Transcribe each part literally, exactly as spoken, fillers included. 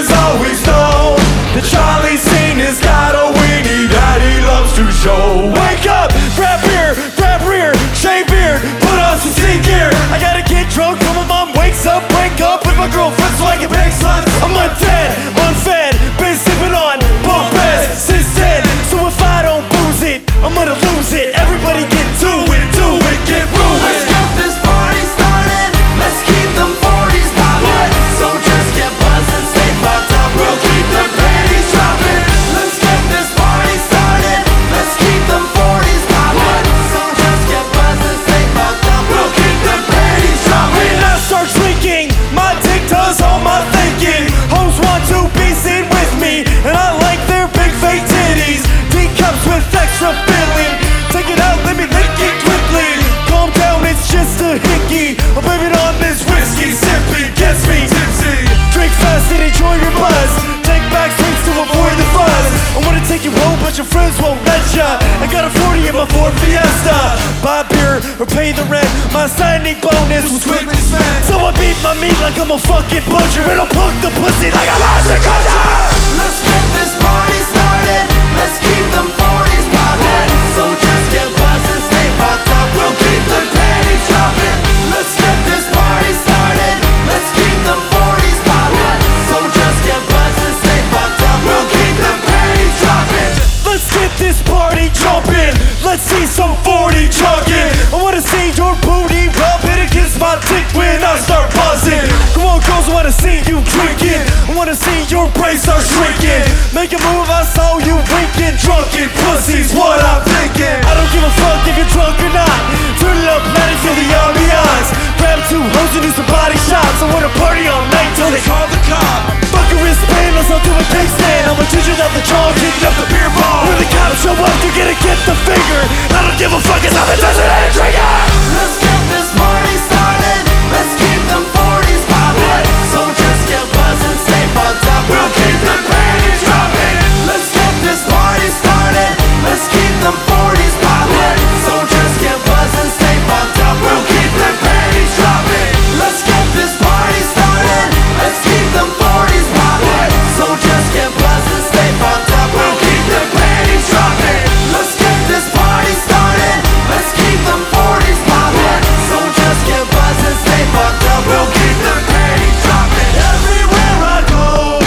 Bitches always know that Charlie Scene has got a weenie that he loves to show. Wake up, grab beer, grab rear, shave beard, put on some sea gear. I gotta get drunk till my mom wakes up, break up with my girlfriend so I can bang sluts. I'm undead, unfed, been sipping on bunk beds since then. So if I don't booze it, I'm gonna lose it. Everybody get to it, do it, get ruined. Let's get this party started. Let's keep them forties poppin'. So just get buzzed and stay fucked up. We'll keep them panties dropping. Let's get this party started. Let's keep them forties poppin'. So just get buzzed and stay fucked up. We'll keep them panties dropping. When I start drinking, my dick does all my thinking. Hoes want to be seen with me, and I like their big fake titties. D cups with extra filling. Take it out, let me lick it quickly. Calm down, it's just a hickey. I'm blaming on this whiskey, sippy gets me tipsy. Drink fast and enjoy your buzz. Take back drinks to avoid the fuzz. I wanna take you home, but your friends won't let ya. I got a forty in my Ford Fiesta. Buy beer or pay the rent. My signing bonus was quickly spent. So I beat my meat like I'm a fucking butcher, and I'll punk the pussy like a logic culture. Let's get this party started. Let's keep them forties poppin'. So just get buzzed and stay fucked up. We'll keep them panties dropping. Let's get this party started. Let's keep them forties poppin'. So just get buzzed and stay fucked up. We'll keep them panties dropping. Let's get this party jumping. Let's see some forty chugging. I wanna see your booty rubbing against my dick when I start buzzing. Come on, girls, I wanna see you drinking. I wanna see your brains start shrinking. Make a move, I saw you winking. Drunken pussies, what I'm thinking. I don't give a fuck if you're drunk or not. Turn it up, let it feel the ambiance. Grab two hoes and do some body shots. I wanna party all night till they call the cop. Fuck a wristband, let's all do a kickstand. I'm a teacher of the charge, hitting up the beer bar. When the cops show up, they're gonna get the finger. I don't give a fuck, it's not the desert and a trigger. Let's get this party started. Let's keep them forties poppin'. So just get buzzed and stay fucked up. We'll keep them panties dropping. Let's get this party started. Let's keep them forties poppin'. So just get buzzed and stay fucked up. We'll keep them panties dropping. Let's get this party started. Let's keep them forties poppin'. So just get buzzed and stay fucked up. We'll keep them panties dropping. Let's get this party started. Let's keep them forties poppin'. So just get buzzed and stay fucked up. We'll keep them panties dropping. Everywhere I go,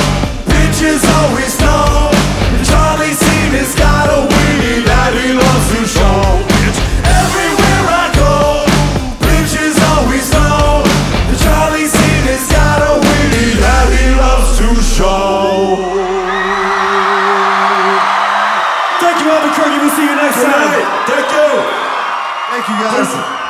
bitches always know that Charlie Scene has got a weenie that he loves to show. Everywhere I go, bitches always know that Charlie Scene has got a weenie that he loves to show. Thank you, Albuquerque. We'll see you next time. Thank you. Thank you, guys.